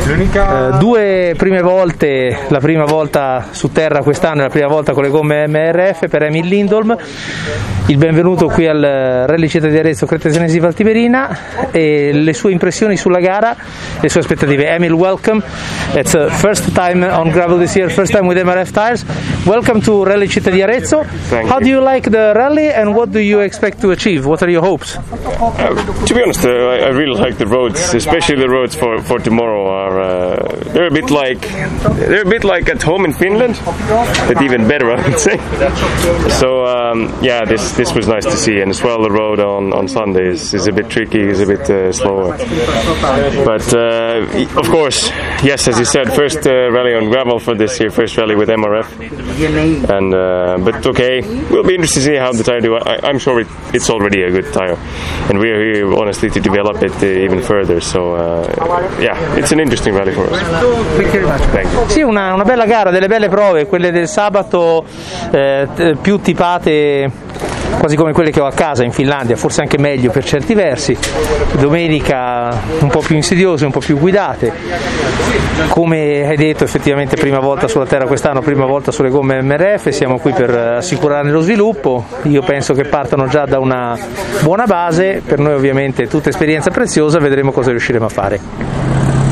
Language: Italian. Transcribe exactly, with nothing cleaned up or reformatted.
Uh, due prime volte, la prima volta su terra quest'anno e la prima volta con le gomme M R F per Emil Lindholm. Il benvenuto qui al Rally Città di Arezzo Cretesenesi Valtiberina e le sue impressioni sulla gara, le sue aspettative. Emil, welcome. It's the first time on gravel this year, first time with M R F tires. Welcome to Rally Città di Arezzo. Thank How you. do you like the rally and what do you expect to achieve? What are your hopes? Uh, to be honest, uh, I, I really like the roads, especially the roads for, for tomorrow. Are uh, they're a bit like they're a bit like at home in Finland, but even better, I would say. So um, yeah, this this was nice to see, and as well the road on, on Sunday is, is a bit tricky, is a bit uh, slower. But uh, of course, yes, as you said, first uh, rally on gravel for this year, first rally with M R F, and uh, but okay, we'll be interested to see how the tire do. I, I'm sure it, it's already a good tire, and we're here honestly to develop it uh, even further. So uh, yeah, it's an interesting rally for us. Thank you very much. Thank you. Sì, una, una bella gara, delle belle prove, quelle del sabato eh, più tipate quasi come quelle che ho a casa in Finlandia, forse anche meglio per certi versi. Domenica un po' più insidiose, un po' più guidate. Come hai detto, effettivamente prima volta sulla terra quest'anno, prima volta sulle gomme M R F, siamo qui per assicurarne lo sviluppo. Io penso che partano già da una buona base, per noi ovviamente tutta esperienza preziosa, vedremo cosa riusciremo a fare.